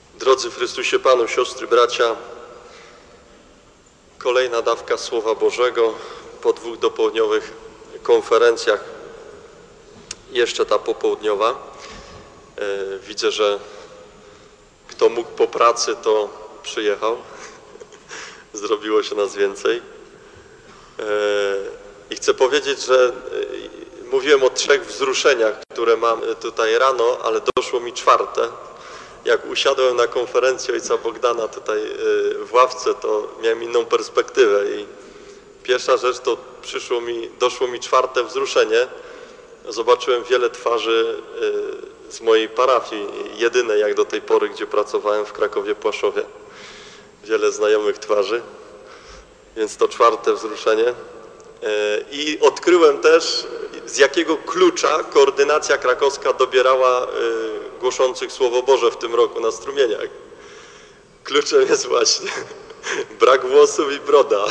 Drodzy w Chrystusie Panu, siostry, bracia, kolejna dawka Słowa Bożego po 2 dopołudniowych konferencjach, jeszcze ta popołudniowa. Widzę, że kto mógł po pracy, to przyjechał. Zrobiło się nas więcej. I chcę powiedzieć, że mówiłem o 3 wzruszeniach, które mam tutaj rano, ale doszło mi 4. Jak usiadłem na konferencji ojca Bogdana tutaj w ławce, to miałem inną perspektywę i pierwsza rzecz to doszło mi 4. wzruszenie. Zobaczyłem wiele twarzy z mojej parafii, jedyne jak do tej pory, gdzie pracowałem w Krakowie, Płaszowie. Wiele znajomych twarzy, więc to 4. wzruszenie. I odkryłem też, z jakiego klucza koordynacja krakowska dobierała głoszących Słowo Boże w tym roku na strumieniach. Kluczem jest właśnie brak włosów i broda.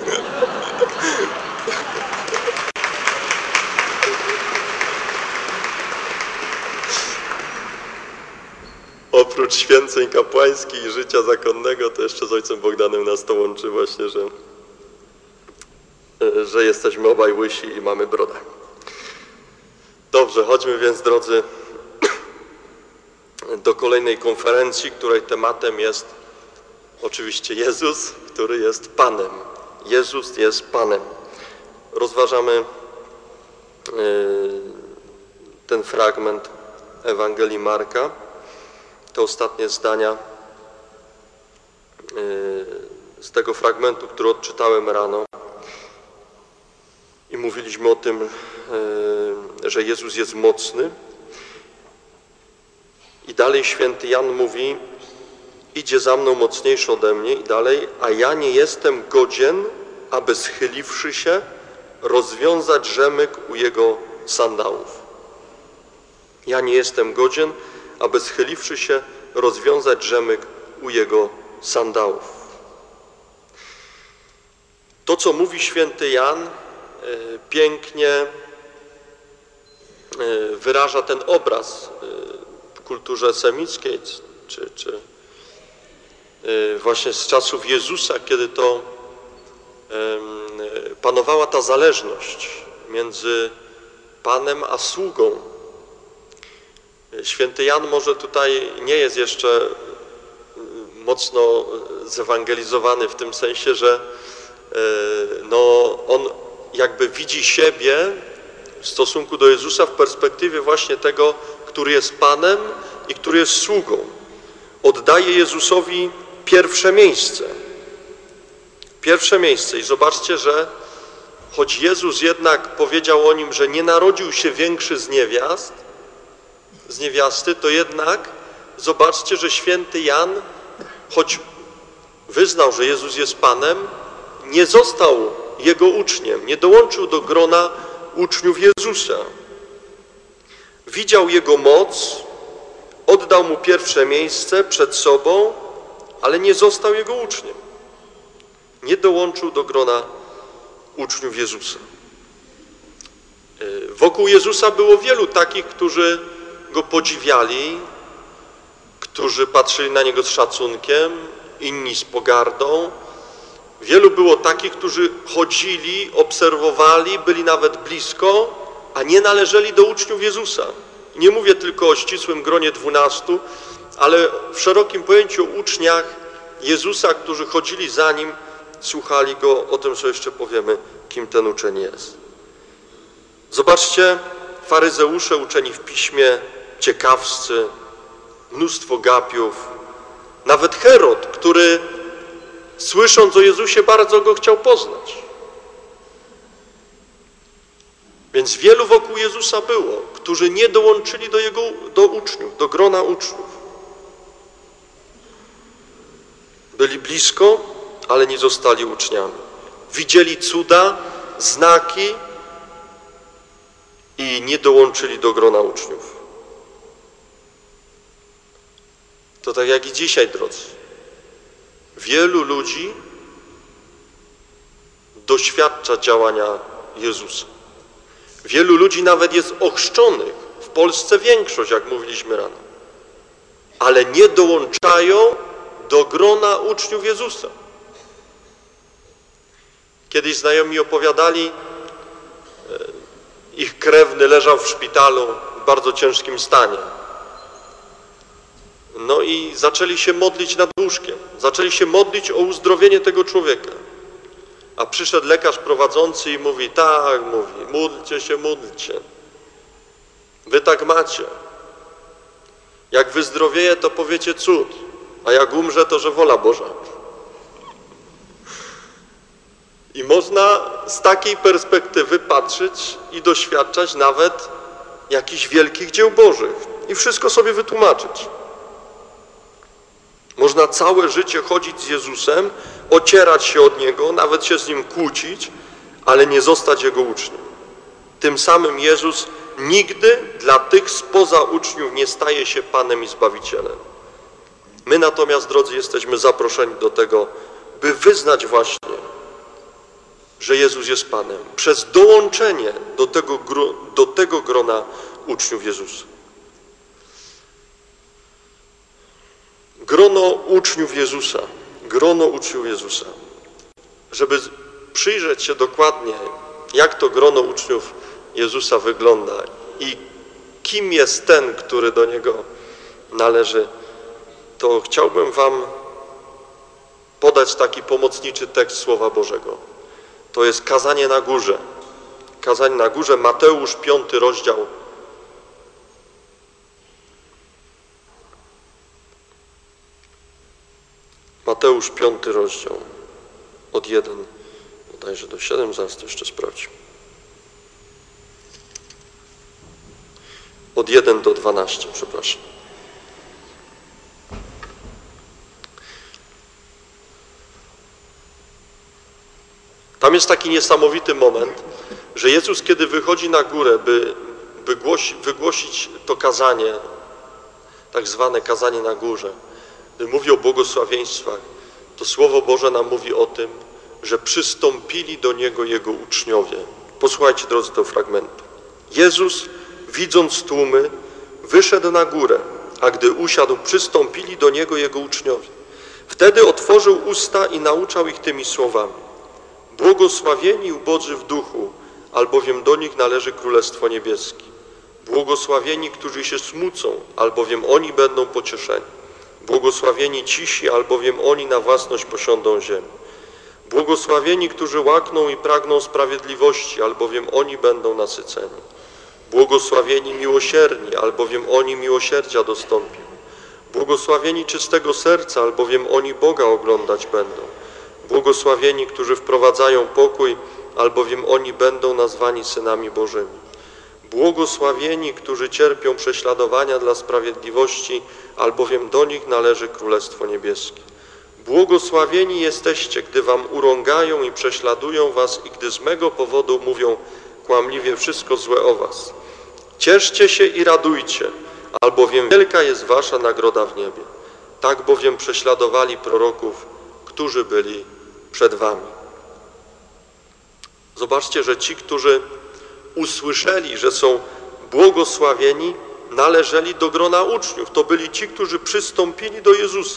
Oprócz święceń kapłańskich i życia zakonnego, to jeszcze z ojcem Bogdanem nas to łączy właśnie, że jesteśmy obaj łysi i mamy brodę. Dobrze, chodźmy więc, drodzy, do kolejnej konferencji, której tematem jest oczywiście Jezus, który jest Panem. Jezus jest Panem. Rozważamy ten fragment Ewangelii Marka, te ostatnie zdania z tego fragmentu, który odczytałem rano. I mówiliśmy o tym, że Jezus jest mocny. I dalej święty Jan mówi: idzie za mną mocniejszy ode mnie, i dalej, a ja nie jestem godzien, aby schyliwszy się, rozwiązać rzemyk u jego sandałów. Ja nie jestem godzien, aby schyliwszy się, rozwiązać rzemyk u jego sandałów. To, co mówi święty Jan, pięknie wyraża ten obraz w kulturze semickiej, czy właśnie z czasów Jezusa, kiedy to panowała ta zależność między Panem a sługą. Święty Jan może tutaj nie jest jeszcze mocno zewangelizowany w tym sensie, że on jakby widzi siebie w stosunku do Jezusa w perspektywie właśnie tego, który jest Panem i który jest sługą. Oddaje Jezusowi pierwsze miejsce. Pierwsze miejsce. I zobaczcie, że choć Jezus jednak powiedział o nim, że nie narodził się większy z niewiasty, to jednak zobaczcie, że święty Jan, choć wyznał, że Jezus jest Panem, nie został jego uczniem, nie dołączył do grona uczniów Jezusa. Widział jego moc, oddał mu pierwsze miejsce przed sobą, ale nie został jego uczniem. Nie dołączył do grona uczniów Jezusa. Wokół Jezusa było wielu takich, którzy go podziwiali, którzy patrzyli na niego z szacunkiem, inni z pogardą. Wielu było takich, którzy chodzili, obserwowali, byli nawet blisko, a nie należeli do uczniów Jezusa. Nie mówię tylko o ścisłym gronie 12, ale w szerokim pojęciu o uczniach Jezusa, którzy chodzili za Nim, słuchali Go. O tym sobie jeszcze powiemy, kim ten uczeń jest. Zobaczcie, faryzeusze uczeni w piśmie, ciekawscy, mnóstwo gapiów, nawet Herod, który słysząc o Jezusie bardzo Go chciał poznać. Więc wielu wokół Jezusa było, którzy nie dołączyli do uczniów, do grona uczniów. Byli blisko, ale nie zostali uczniami. Widzieli cuda, znaki i nie dołączyli do grona uczniów. To tak jak i dzisiaj, drodzy. Wielu ludzi doświadcza działania Jezusa. Wielu ludzi nawet jest ochrzczonych. W Polsce większość, jak mówiliśmy rano. Ale ale nie dołączają do grona uczniów Jezusa. Kiedyś znajomi opowiadali, ich krewny leżał w szpitalu w bardzo ciężkim stanie. No i zaczęli się modlić nad łóżkiem. Zaczęli się modlić o uzdrowienie tego człowieka. A przyszedł lekarz prowadzący i mówi, tak, mówi, módlcie się, módlcie. Wy tak macie. Jak wyzdrowieje, to powiecie cud, a jak umrze, to że wola Boża. I można z takiej perspektywy patrzeć i doświadczać nawet jakichś wielkich dzieł Bożych i wszystko sobie wytłumaczyć. Można całe życie chodzić z Jezusem, ocierać się od Niego, nawet się z Nim kłócić, ale nie zostać Jego uczniem. Tym samym Jezus nigdy dla tych spoza uczniów nie staje się Panem i Zbawicielem. My natomiast, drodzy, jesteśmy zaproszeni do tego, by wyznać właśnie, że Jezus jest Panem, przez dołączenie do tego grona uczniów Jezusa. Grono uczniów Jezusa. Żeby przyjrzeć się dokładnie, jak to grono uczniów Jezusa wygląda i kim jest ten, który do Niego należy, to chciałbym Wam podać taki pomocniczy tekst Słowa Bożego. To jest Kazanie na Górze. Kazanie na Górze, Mateusz, 5 rozdział. Mateusz, 5 rozdział, od 1, bodajże do 7, zaraz to jeszcze sprawdź. Od 1 do 12, przepraszam. Tam jest taki niesamowity moment, że Jezus, kiedy wychodzi na górę, by wygłosić to kazanie, tak zwane kazanie na górze, gdy mówi o błogosławieństwach, to Słowo Boże nam mówi o tym, że przystąpili do Niego Jego uczniowie. Posłuchajcie, drodzy, tego fragmentu. Jezus, widząc tłumy, wyszedł na górę, a gdy usiadł, przystąpili do Niego Jego uczniowie. Wtedy otworzył usta i nauczał ich tymi słowami. Błogosławieni ubodzy w duchu, albowiem do nich należy Królestwo Niebieskie. Błogosławieni, którzy się smucą, albowiem oni będą pocieszeni. Błogosławieni cisi, albowiem oni na własność posiądą ziemię. Błogosławieni, którzy łakną i pragną sprawiedliwości, albowiem oni będą nasyceni. Błogosławieni miłosierni, albowiem oni miłosierdzia dostąpią. Błogosławieni czystego serca, albowiem oni Boga oglądać będą. Błogosławieni, którzy wprowadzają pokój, albowiem oni będą nazwani synami Bożymi. Błogosławieni, którzy cierpią prześladowania dla sprawiedliwości, albowiem do nich należy Królestwo Niebieskie. Błogosławieni jesteście, gdy wam urągają i prześladują was i gdy z mego powodu mówią kłamliwie wszystko złe o was. Cieszcie się i radujcie, albowiem wielka jest wasza nagroda w niebie. Tak bowiem prześladowali proroków, którzy byli przed wami. Zobaczcie, że ci, którzy usłyszeli, że są błogosławieni, należeli do grona uczniów. To byli ci, którzy przystąpili do Jezusa.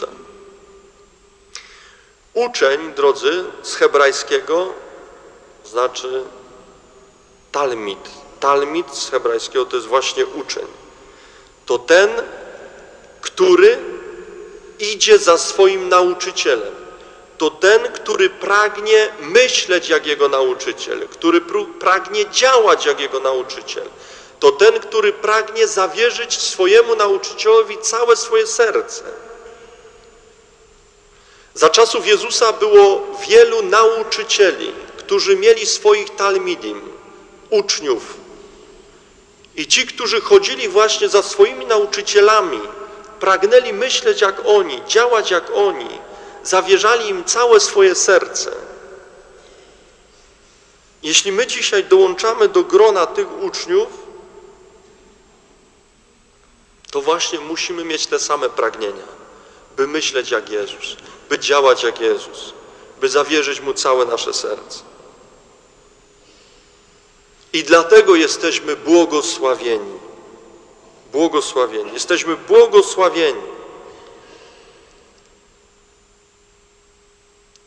Uczeń, drodzy, z hebrajskiego znaczy talmid. Talmid z hebrajskiego to jest właśnie uczeń. To ten, który idzie za swoim nauczycielem. To ten, który pragnie myśleć jak jego nauczyciel, który pragnie działać jak jego nauczyciel. To ten, który pragnie zawierzyć swojemu nauczycielowi całe swoje serce. Za czasów Jezusa było wielu nauczycieli, którzy mieli swoich talmidim, uczniów. I ci, którzy chodzili właśnie za swoimi nauczycielami, pragnęli myśleć jak oni, działać jak oni, zawierzali im całe swoje serce. Jeśli my dzisiaj dołączamy do grona tych uczniów, to właśnie musimy mieć te same pragnienia, by myśleć jak Jezus, by działać jak Jezus, by zawierzyć Mu całe nasze serce. I dlatego jesteśmy błogosławieni. Błogosławieni. Jesteśmy błogosławieni.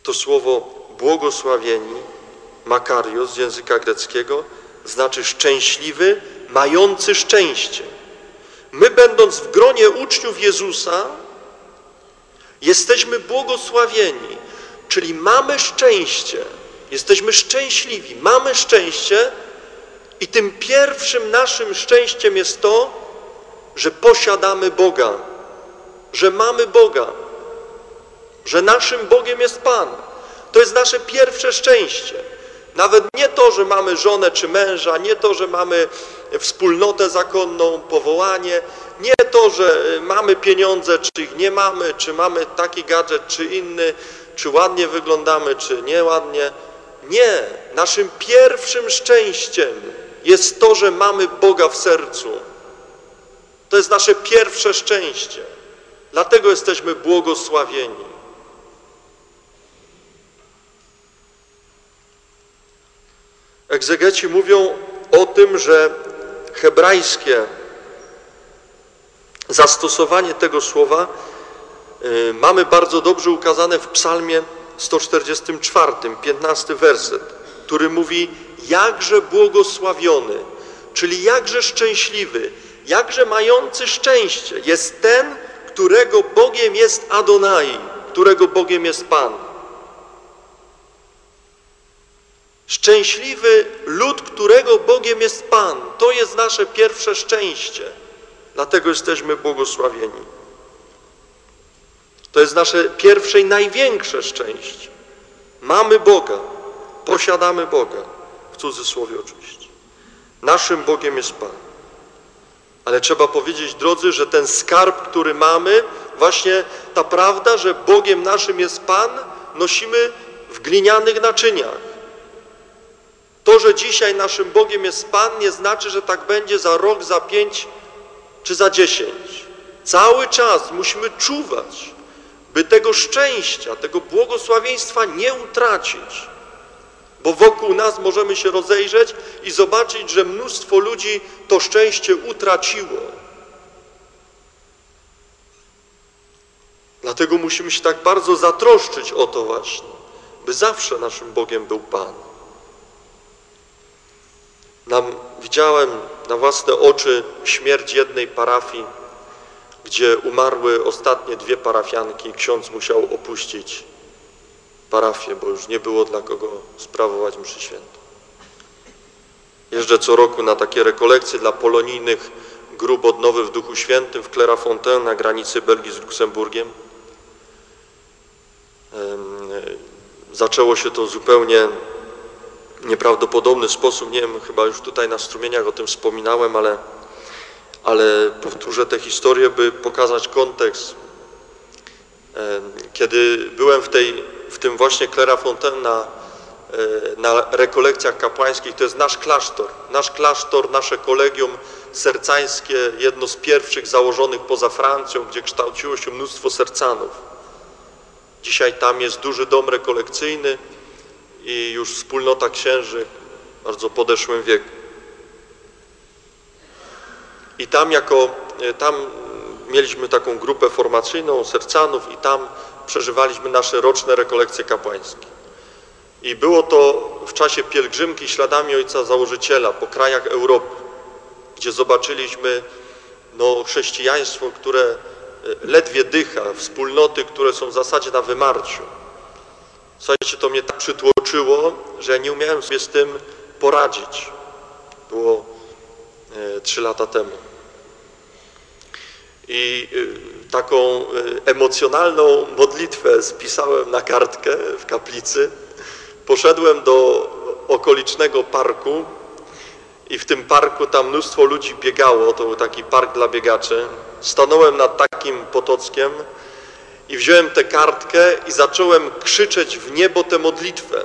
To słowo błogosławieni, makarios z języka greckiego, znaczy szczęśliwy, mający szczęście. My, będąc w gronie uczniów Jezusa, jesteśmy błogosławieni, czyli mamy szczęście, jesteśmy szczęśliwi, mamy szczęście i tym pierwszym naszym szczęściem jest to, że posiadamy Boga, że mamy Boga, że naszym Bogiem jest Pan. To jest nasze pierwsze szczęście. Nawet nie to, że mamy żonę czy męża, nie to, że mamy wspólnotę zakonną, powołanie, nie to, że mamy pieniądze, czy ich nie mamy, czy mamy taki gadżet, czy inny, czy ładnie wyglądamy, czy nieładnie. Nie. Naszym pierwszym szczęściem jest to, że mamy Boga w sercu. To jest nasze pierwsze szczęście. Dlatego jesteśmy błogosławieni. Egzegeci mówią o tym, że hebrajskie zastosowanie tego słowa mamy bardzo dobrze ukazane w Psalmie 144, 15 werset, który mówi: jakże błogosławiony, czyli jakże szczęśliwy, jakże mający szczęście jest ten, którego Bogiem jest Adonai, którego Bogiem jest Pan. Szczęśliwy lud, którego Bogiem jest Pan. To jest nasze pierwsze szczęście. Dlatego jesteśmy błogosławieni. To jest nasze pierwsze i największe szczęście. Mamy Boga, posiadamy Boga, w cudzysłowie oczywiście. Naszym Bogiem jest Pan. Ale trzeba powiedzieć, drodzy, że ten skarb, który mamy, właśnie ta prawda, że Bogiem naszym jest Pan, nosimy w glinianych naczyniach. To, że dzisiaj naszym Bogiem jest Pan, nie znaczy, że tak będzie za rok, za 5 czy za 10. Cały czas musimy czuwać, by tego szczęścia, tego błogosławieństwa nie utracić. Bo wokół nas możemy się rozejrzeć i zobaczyć, że mnóstwo ludzi to szczęście utraciło. Dlatego musimy się tak bardzo zatroszczyć o to właśnie, by zawsze naszym Bogiem był Pan. Widziałem na własne oczy śmierć jednej parafii, gdzie umarły ostatnie 2 parafianki i ksiądz musiał opuścić parafię, bo już nie było dla kogo sprawować mszy świętą. Jeżdżę co roku na takie rekolekcje dla polonijnych grup odnowy w Duchu Świętym w Clairefontaine na granicy Belgii z Luksemburgiem. Zaczęło się to zupełnie nieprawdopodobny sposób, nie wiem, chyba już tutaj na strumieniach o tym wspominałem, ale powtórzę tę historię, by pokazać kontekst. Kiedy byłem w tym właśnie Clairefontaine na rekolekcjach kapłańskich, to jest nasz klasztor, nasze kolegium sercańskie, jedno z pierwszych założonych poza Francją, gdzie kształciło się mnóstwo sercanów. Dzisiaj tam jest duży dom rekolekcyjny i już wspólnota księży w bardzo podeszłym wieku. I tam mieliśmy taką grupę formacyjną sercanów i tam przeżywaliśmy nasze roczne rekolekcje kapłańskie. I było to w czasie pielgrzymki śladami Ojca Założyciela po krajach Europy, gdzie zobaczyliśmy chrześcijaństwo, które ledwie dycha, wspólnoty, które są w zasadzie na wymarciu. Słuchajcie, to mnie tak przytłoczyło, że ja nie umiałem sobie z tym poradzić. Było 3 lata temu. I taką emocjonalną modlitwę spisałem na kartkę w kaplicy. Poszedłem do okolicznego parku i w tym parku tam mnóstwo ludzi biegało. To był taki park dla biegaczy. Stanąłem nad takim potockiem i wziąłem tę kartkę i zacząłem krzyczeć w niebo tę modlitwę,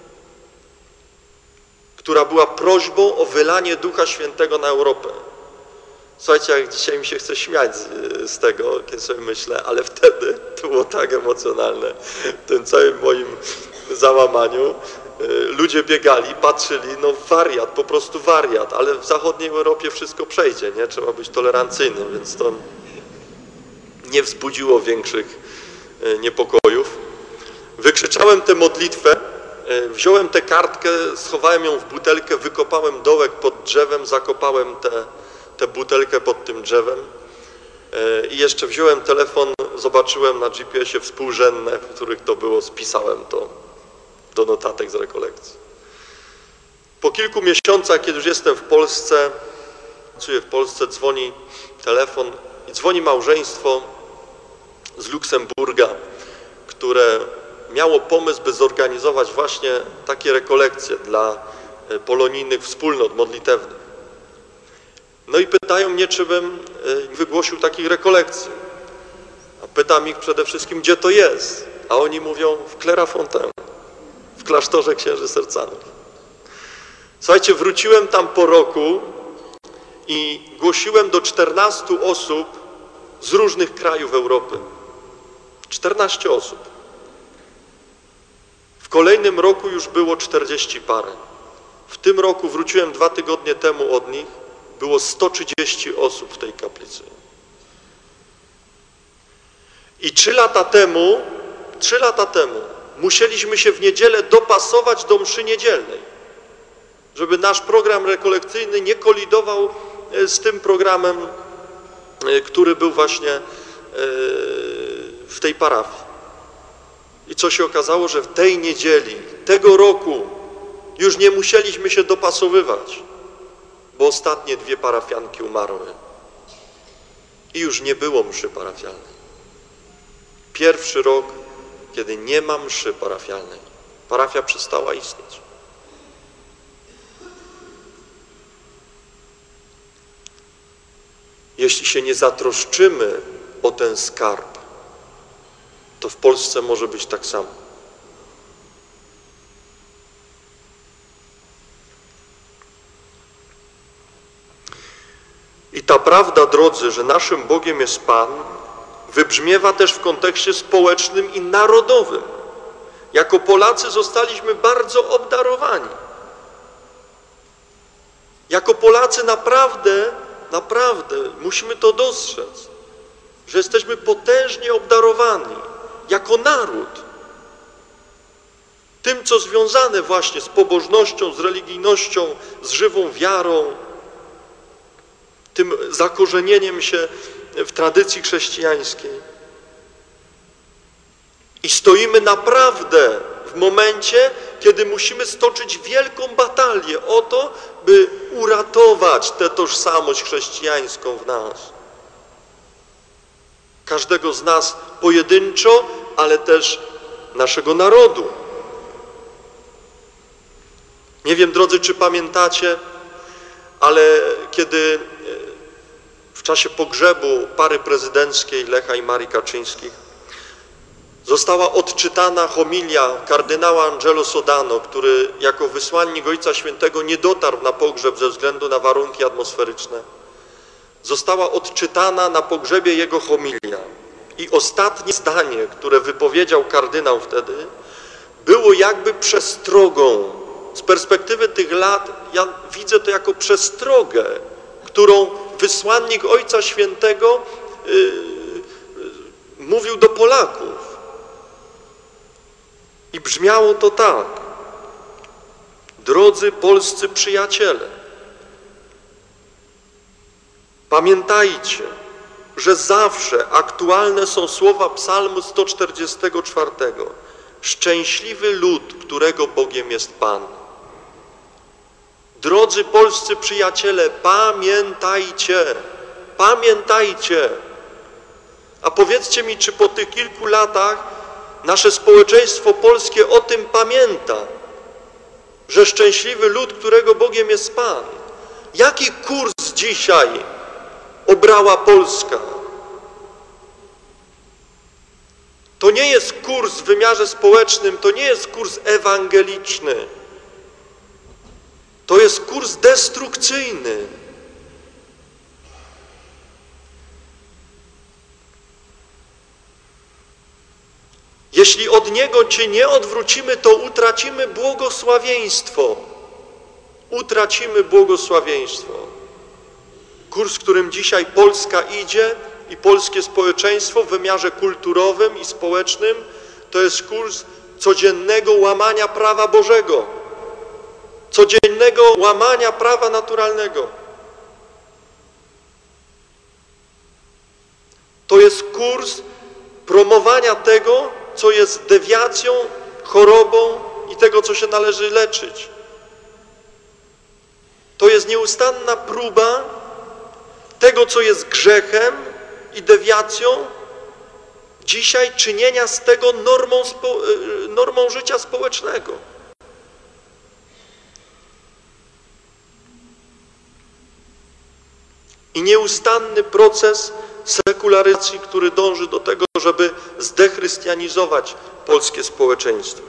która była prośbą o wylanie Ducha Świętego na Europę. Słuchajcie, jak dzisiaj mi się chce śmiać z tego, kiedy sobie myślę, ale wtedy to było tak emocjonalne, w tym całym moim załamaniu. Ludzie biegali, patrzyli, wariat, po prostu wariat, ale w zachodniej Europie wszystko przejdzie, nie? Trzeba być tolerancyjnym, więc to nie wzbudziło większych niepokojów. Wykrzyczałem przeczytałem tę modlitwę, wziąłem tę kartkę, schowałem ją w butelkę, wykopałem dołek pod drzewem, zakopałem tę butelkę pod tym drzewem i jeszcze wziąłem telefon, zobaczyłem na GPS-ie współrzędne, w których to było, spisałem to do notatek z rekolekcji. Po kilku miesiącach, kiedy już jestem w Polsce, pracuję w Polsce, dzwoni telefon i dzwoni małżeństwo z Luksemburga, które miało pomysł, by zorganizować właśnie takie rekolekcje dla polonijnych wspólnot modlitewnych. No i pytają mnie, czy bym wygłosił takich rekolekcji. A pytam ich przede wszystkim, gdzie to jest. A oni mówią, w Clairefontaine, w klasztorze księży sercanów. Słuchajcie, wróciłem tam po roku i głosiłem do 14 osób z różnych krajów Europy. 14 osób. W kolejnym roku już było 40 parę. W tym roku wróciłem 2 tygodnie temu od nich, było 130 osób w tej kaplicy. I 3 lata temu musieliśmy się w niedzielę dopasować do mszy niedzielnej, żeby nasz program rekolekcyjny nie kolidował z tym programem, który był właśnie w tej parafii. I co się okazało, że w tej niedzieli, tego roku już nie musieliśmy się dopasowywać, bo ostatnie 2 parafianki umarły i już nie było mszy parafialnej. Pierwszy rok, kiedy nie ma mszy parafialnej. Parafia przestała istnieć. Jeśli się nie zatroszczymy o ten skarb, to w Polsce może być tak samo. I ta prawda, drodzy, że naszym Bogiem jest Pan, wybrzmiewa też w kontekście społecznym i narodowym. Jako Polacy zostaliśmy bardzo obdarowani. Jako Polacy naprawdę musimy to dostrzec, że jesteśmy potężnie obdarowani jako naród. Tym, co związane właśnie z pobożnością, z religijnością, z żywą wiarą, tym zakorzenieniem się w tradycji chrześcijańskiej. I stoimy naprawdę w momencie, kiedy musimy stoczyć wielką batalię o to, by uratować tę tożsamość chrześcijańską w nas. Każdego z nas pojedynczo, ale też naszego narodu. Nie wiem, drodzy, czy pamiętacie, ale kiedy w czasie pogrzebu pary prezydenckiej Lecha i Marii Kaczyńskich została odczytana homilia kardynała Angelo Sodano, który jako wysłannik Ojca Świętego nie dotarł na pogrzeb ze względu na warunki atmosferyczne. Została odczytana na pogrzebie jego homilia i ostatnie zdanie, które wypowiedział kardynał wtedy, było jakby przestrogą. Z perspektywy tych lat ja widzę to jako przestrogę, którą wysłannik Ojca Świętego mówił do Polaków. I brzmiało to tak: drodzy polscy przyjaciele, pamiętajcie, że zawsze aktualne są słowa Psalmu 144. Szczęśliwy lud, którego Bogiem jest Pan. Drodzy polscy przyjaciele, pamiętajcie, pamiętajcie. A powiedzcie mi, czy po tych kilku latach nasze społeczeństwo polskie o tym pamięta, że szczęśliwy lud, którego Bogiem jest Pan. Jaki kurs dzisiaj obrała Polska? To nie jest kurs w wymiarze społecznym, to nie jest kurs ewangeliczny. To jest kurs destrukcyjny. Jeśli od niego się nie odwrócimy, to utracimy błogosławieństwo. Utracimy błogosławieństwo. Kurs, którym dzisiaj Polska idzie i polskie społeczeństwo w wymiarze kulturowym i społecznym, to jest kurs codziennego łamania prawa Bożego, codziennego łamania prawa naturalnego. To jest kurs promowania tego, co jest dewiacją, chorobą i tego, co się należy leczyć. To jest nieustanna próba tego, co jest grzechem i dewiacją, dzisiaj czynienia z tego normą życia społecznego. I nieustanny proces sekularyzacji, który dąży do tego, żeby zdechrystianizować polskie społeczeństwo.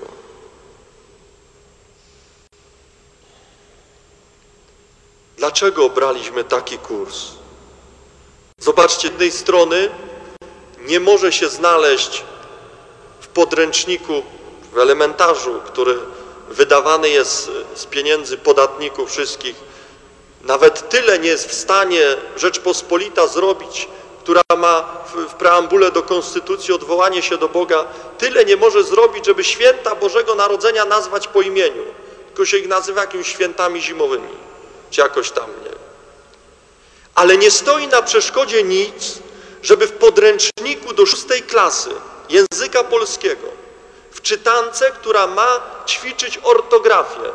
Dlaczego obraliśmy taki kurs? Zobaczcie, z jednej strony nie może się znaleźć w podręczniku, w elementarzu, który wydawany jest z pieniędzy podatników wszystkich, nawet tyle nie jest w stanie Rzeczpospolita zrobić, która ma w preambule do Konstytucji odwołanie się do Boga, tyle nie może zrobić, żeby święta Bożego Narodzenia nazwać po imieniu, tylko się ich nazywa jakimiś świętami zimowymi, czy jakoś tam, nie. Ale nie stoi na przeszkodzie nic, żeby w podręczniku do 6. klasy języka polskiego, w czytance, która ma ćwiczyć ortografię,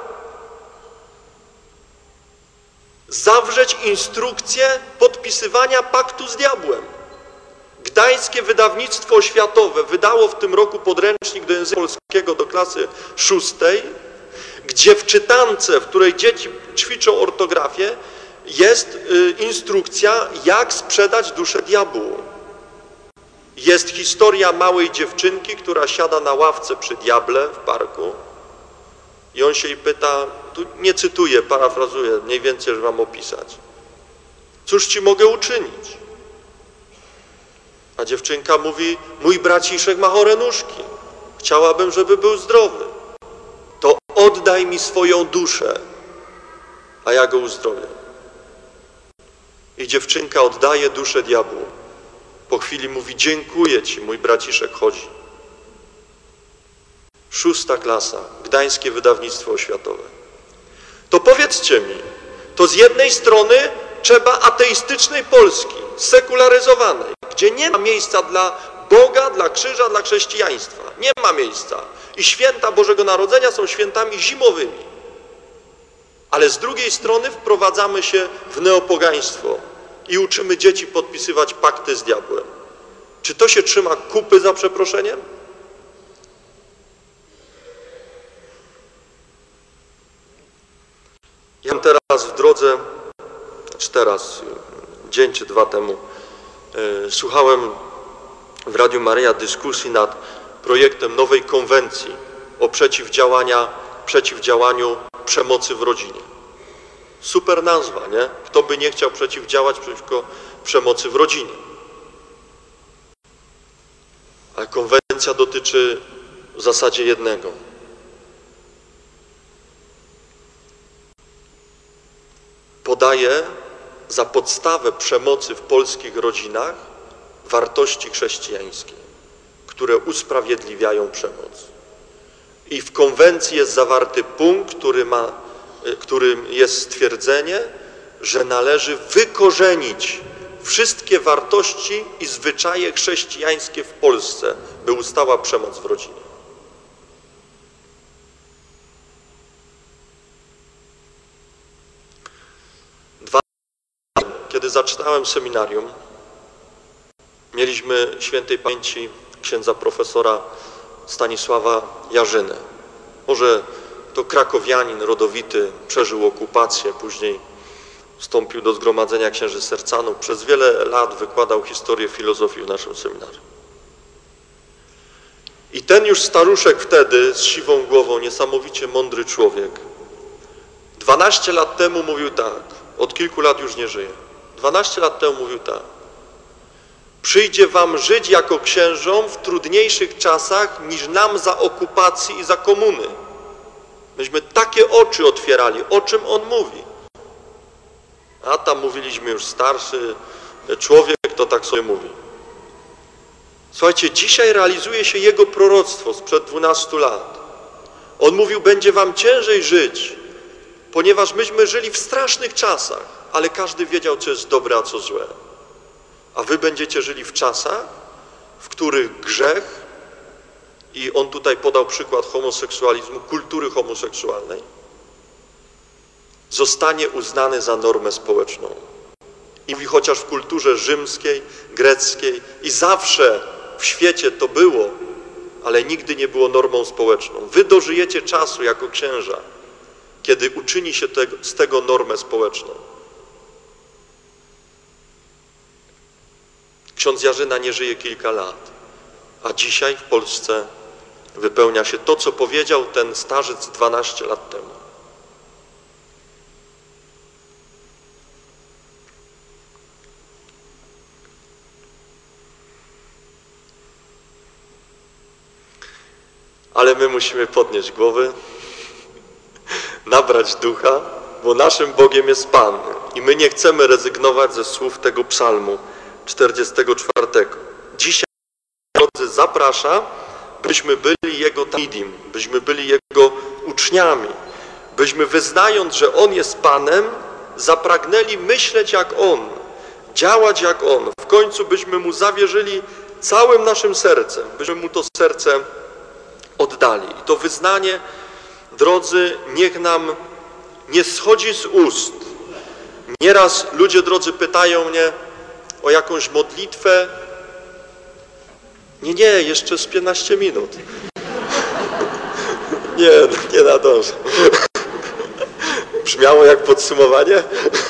zawrzeć instrukcję podpisywania paktu z diabłem. Gdańskie Wydawnictwo Oświatowe wydało w tym roku podręcznik do języka polskiego do klasy 6, gdzie w czytance, w której dzieci ćwiczą ortografię, jest instrukcja, jak sprzedać duszę diabłu. Jest historia małej dziewczynki, która siada na ławce przy diable w parku i on się jej pyta, tu nie cytuję, parafrazuję, mniej więcej, że mam opisać. Cóż ci mogę uczynić? A dziewczynka mówi, mój braciszek ma chore nóżki. Chciałabym, żeby był zdrowy. To oddaj mi swoją duszę, a ja go uzdrowię. I dziewczynka oddaje duszę diabłu. Po chwili mówi, dziękuję ci, mój braciszek chodzi. 6. klasa, Gdańskie Wydawnictwo Oświatowe. To powiedzcie mi, to z jednej strony trzeba ateistycznej Polski, sekularyzowanej, gdzie nie ma miejsca dla Boga, dla krzyża, dla chrześcijaństwa. Nie ma miejsca. I święta Bożego Narodzenia są świętami zimowymi. Ale z drugiej strony wprowadzamy się w neopogaństwo i uczymy dzieci podpisywać pakty z diabłem. Czy to się trzyma kupy za przeproszeniem? Ja teraz w drodze, dzień czy dwa temu, słuchałem w Radiu Maryja dyskusji nad projektem nowej konwencji o przeciwdziałaniu przemocy w rodzinie. Super nazwa, nie? Kto by nie chciał przeciwdziałać przeciwko przemocy w rodzinie? Ale konwencja dotyczy w zasadzie jednego. Podaje za podstawę przemocy w polskich rodzinach wartości chrześcijańskie, które usprawiedliwiają przemoc. I w konwencji jest zawarty punkt, którym jest stwierdzenie, że należy wykorzenić wszystkie wartości i zwyczaje chrześcijańskie w Polsce, by ustała przemoc w rodzinie. Kiedy zaczynałem seminarium, mieliśmy świętej pamięci księdza profesora Stanisława Jarzynę. Może to krakowianin rodowity, przeżył okupację, później wstąpił do Zgromadzenia Księży Sercanów. Przez wiele lat wykładał historię filozofii w naszym seminarium. I ten już staruszek wtedy, z siwą głową, niesamowicie mądry człowiek, 12 lat temu mówił tak, od kilku lat już nie żyje. 12 lat temu mówił tak. Przyjdzie wam żyć jako księżom w trudniejszych czasach niż nam za okupacji i za komuny. Myśmy takie oczy otwierali, o czym on mówi. A tam mówiliśmy już starszy człowiek, to tak sobie mówi. Słuchajcie, dzisiaj realizuje się Jego proroctwo sprzed 12 lat. On mówił, będzie wam ciężej żyć, ponieważ myśmy żyli w strasznych czasach, ale każdy wiedział, co jest dobre, a co złe. A wy będziecie żyli w czasach, w których grzech, i on tutaj podał przykład homoseksualizmu, kultury homoseksualnej, zostanie uznany za normę społeczną. I mówi, chociaż w kulturze rzymskiej, greckiej i zawsze w świecie to było, ale nigdy nie było normą społeczną. Wy dożyjecie czasu jako księża, kiedy uczyni się z tego normę społeczną. Ksiądz Jarzyna nie żyje kilka lat, a dzisiaj w Polsce wypełnia się to, co powiedział ten starzec 12 lat temu. Ale my musimy podnieść głowy, nabrać ducha, bo naszym Bogiem jest Pan i my nie chcemy rezygnować ze słów tego psalmu 44. Dzisiaj, drodzy, zaprasza, byśmy byli Jego talmidim, byśmy byli Jego uczniami, byśmy wyznając, że On jest Panem, zapragnęli myśleć jak On, działać jak On. W końcu byśmy Mu zawierzyli całym naszym sercem, byśmy Mu to serce oddali. I to wyznanie, drodzy, niech nam nie schodzi z ust. Nieraz ludzie, drodzy, pytają mnie o jakąś modlitwę. Nie, jeszcze z 15 minut. Nie nadążę. Brzmiało jak podsumowanie?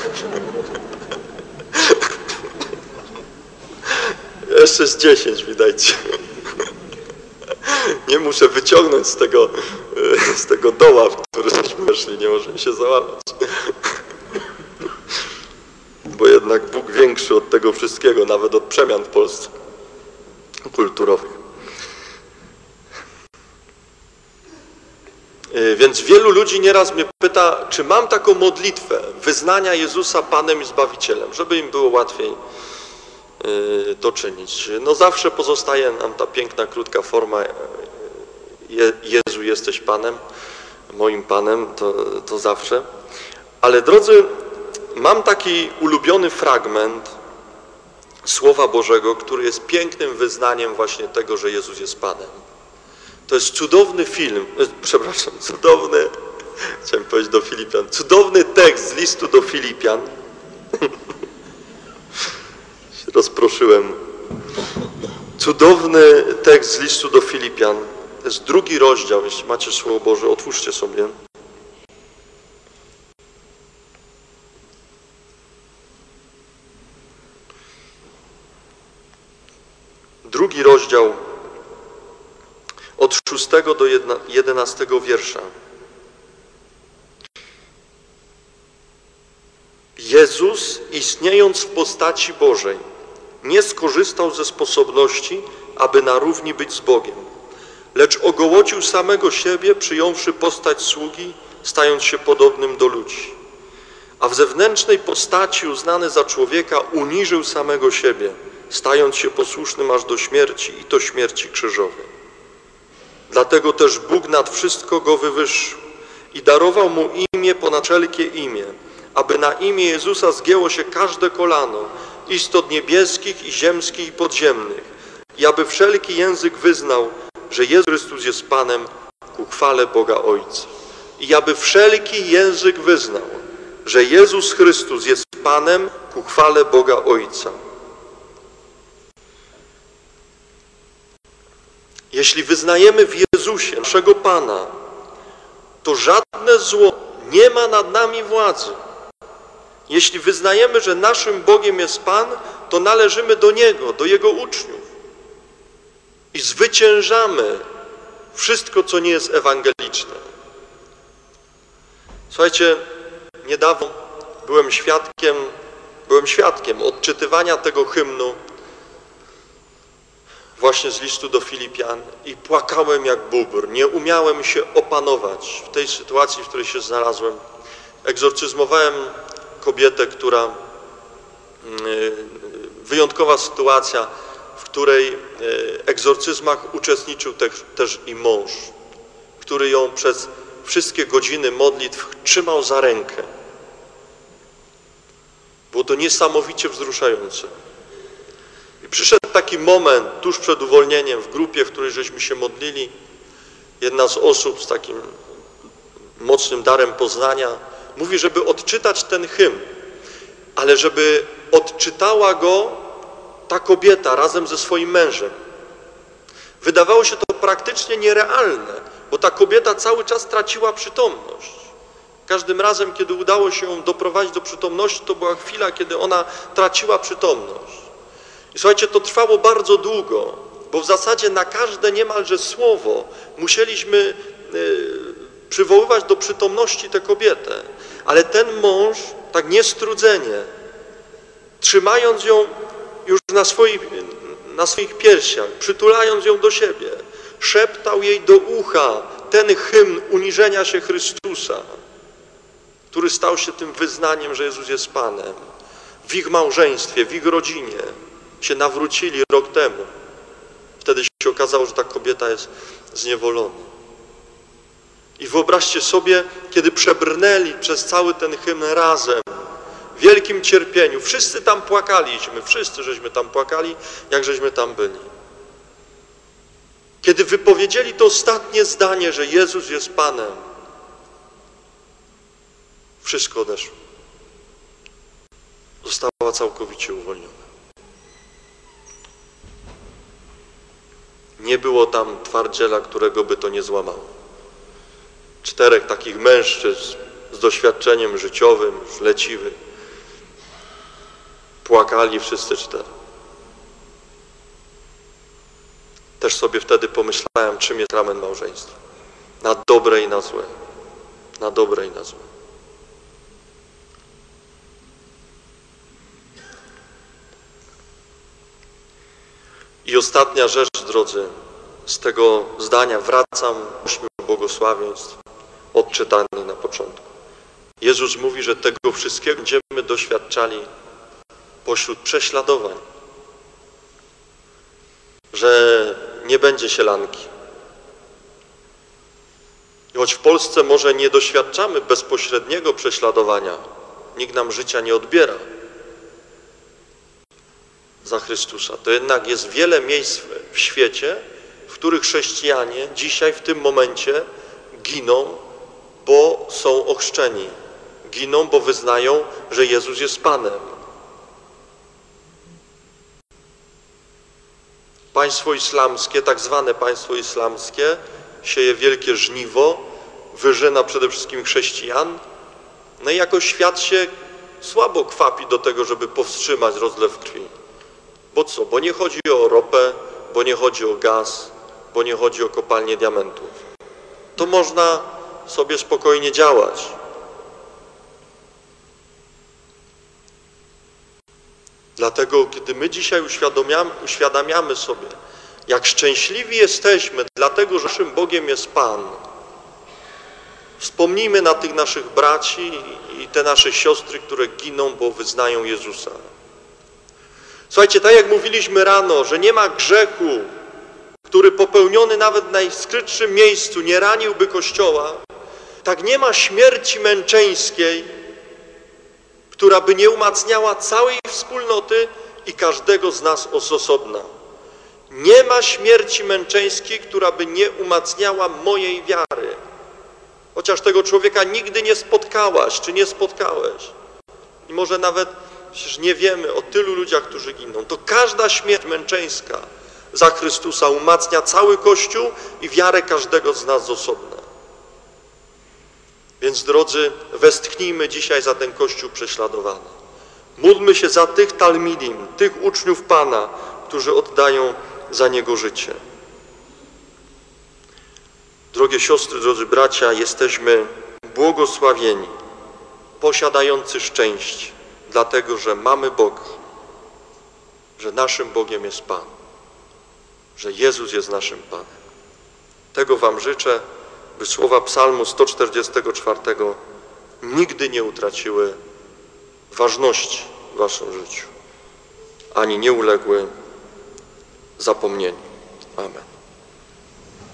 Jeszcze z 10 mi dajcie. Nie muszę wyciągnąć z tego doła, w który żeśmy weszli, nie możemy się załamać. Bo jednak Bóg większy od tego wszystkiego, nawet od przemian w Polsce kulturowych. Więc wielu ludzi nieraz mnie pyta, czy mam taką modlitwę wyznania Jezusa Panem i Zbawicielem, żeby im było łatwiej to czynić. No zawsze pozostaje nam ta piękna, krótka forma Jezu, jesteś Panem, moim Panem, to zawsze. Ale drodzy, mam taki ulubiony fragment Słowa Bożego, który jest pięknym wyznaniem właśnie tego, że Jezus jest Panem. To jest cudowny chciałem powiedzieć do Filipian, cudowny tekst z listu do Filipian. Się rozproszyłem. Cudowny tekst z listu do Filipian. To jest 2 rozdział, jeśli macie Słowo Boże, otwórzcie sobie. Drugi rozdział od 6 do 11 wiersza. Jezus, istniejąc w postaci Bożej, nie skorzystał ze sposobności, aby na równi być z Bogiem, lecz ogołocił samego siebie, przyjąwszy postać sługi, stając się podobnym do ludzi. A w zewnętrznej postaci, uznany za człowieka, uniżył samego siebie, stając się posłusznym aż do śmierci i to śmierci krzyżowej. Dlatego też Bóg nad wszystko go wywyższył i darował mu imię ponad wszelkie imię, aby na imię Jezusa zgięło się każde kolano, istot niebieskich i ziemskich i podziemnych, i aby wszelki język wyznał, że Jezus Chrystus jest Panem, ku chwale Boga Ojca. I aby wszelki język wyznał, że Jezus Chrystus jest Panem, ku chwale Boga Ojca. Jeśli wyznajemy w Jezusie, naszego Pana, to żadne zło nie ma nad nami władzy. Jeśli wyznajemy, że naszym Bogiem jest Pan, to należymy do Niego, do Jego uczniów. I zwyciężamy wszystko, co nie jest ewangeliczne. Słuchajcie, niedawno byłem świadkiem odczytywania tego hymnu właśnie z listu do Filipian i płakałem jak bóbr. Nie umiałem się opanować w tej sytuacji, w której się znalazłem. Egzorcyzmowałem kobietę, wyjątkowa sytuacja, w której egzorcyzmach uczestniczył też i mąż, który ją przez wszystkie godziny modlitw trzymał za rękę. Było to niesamowicie wzruszające. I przyszedł taki moment tuż przed uwolnieniem w grupie, w której żeśmy się modlili. Jedna z osób z takim mocnym darem poznania mówi, żeby odczytać ten hymn, ale żeby odczytała go ta kobieta razem ze swoim mężem. Wydawało się to praktycznie nierealne, bo ta kobieta cały czas traciła przytomność. Każdym razem, kiedy udało się ją doprowadzić do przytomności, to była chwila, kiedy ona traciła przytomność. I słuchajcie, to trwało bardzo długo, bo w zasadzie na każde niemalże słowo musieliśmy przywoływać do przytomności tę kobietę. Ale ten mąż, tak niestrudzenie, trzymając ją już na swoich piersiach, przytulając ją do siebie, szeptał jej do ucha ten hymn uniżenia się Chrystusa, który stał się tym wyznaniem, że Jezus jest Panem. W ich małżeństwie, w ich rodzinie się nawrócili rok temu. Wtedy się okazało, że ta kobieta jest zniewolona. I wyobraźcie sobie, kiedy przebrnęli przez cały ten hymn razem, w wielkim cierpieniu. Wszyscy tam płakaliśmy, wszyscy żeśmy tam płakali, jak żeśmy tam byli. Kiedy wypowiedzieli to ostatnie zdanie, że Jezus jest Panem, wszystko odeszło. Została całkowicie uwolniona. Nie było tam twardziela, którego by to nie złamało. 4 takich mężczyzn z doświadczeniem życiowym, już leciwych, płakali wszyscy 4. Też sobie wtedy pomyślałem, czym jest sakrament małżeństwa. Na dobre i na złe. Na dobre i na złe. I ostatnia rzecz, drodzy, z tego zdania wracam do 8 błogosławieństw odczytanych na początku. Jezus mówi, że tego wszystkiego będziemy doświadczali pośród prześladowań, że nie będzie sielanki. I choć w Polsce może nie doświadczamy bezpośredniego prześladowania, nikt nam życia nie odbiera za Chrystusa, to jednak jest wiele miejsc w świecie, w których chrześcijanie dzisiaj w tym momencie giną, bo są ochrzczeni. Giną, bo wyznają, że Jezus jest Panem. Państwo islamskie, tak zwane państwo islamskie, sieje wielkie żniwo, wyżyna przede wszystkim chrześcijan, no i jako świat się słabo kwapi do tego, żeby powstrzymać rozlew krwi. Bo co? Bo nie chodzi o ropę, bo nie chodzi o gaz, bo nie chodzi o kopalnię diamentów. To można sobie spokojnie działać. Dlatego, kiedy my dzisiaj uświadamiamy sobie, jak szczęśliwi jesteśmy, dlatego, że naszym Bogiem jest Pan, wspomnijmy na tych naszych braci i te nasze siostry, które giną, bo wyznają Jezusa. Słuchajcie, tak jak mówiliśmy rano, że nie ma grzechu, który popełniony nawet w najskrytszym miejscu nie raniłby Kościoła, tak nie ma śmierci męczeńskiej, która by nie umacniała całej wspólnoty i każdego z nas z osobna. Nie ma śmierci męczeńskiej, która by nie umacniała mojej wiary. Chociaż tego człowieka nigdy nie spotkałaś, czy nie spotkałeś. I może nawet przecież nie wiemy o tylu ludziach, którzy giną. To każda śmierć męczeńska za Chrystusa umacnia cały Kościół i wiarę każdego z nas z osobna. Więc drodzy, westchnijmy dzisiaj za ten Kościół prześladowany. Módlmy się za tych talmidim, tych uczniów Pana, którzy oddają za Niego życie. Drogie siostry, drodzy bracia, jesteśmy błogosławieni, posiadający szczęście, dlatego, że mamy Boga, że naszym Bogiem jest Pan, że Jezus jest naszym Panem. Tego wam życzę, by słowa Psalmu 144 nigdy nie utraciły ważności w waszym życiu, ani nie uległy zapomnieniu. Amen.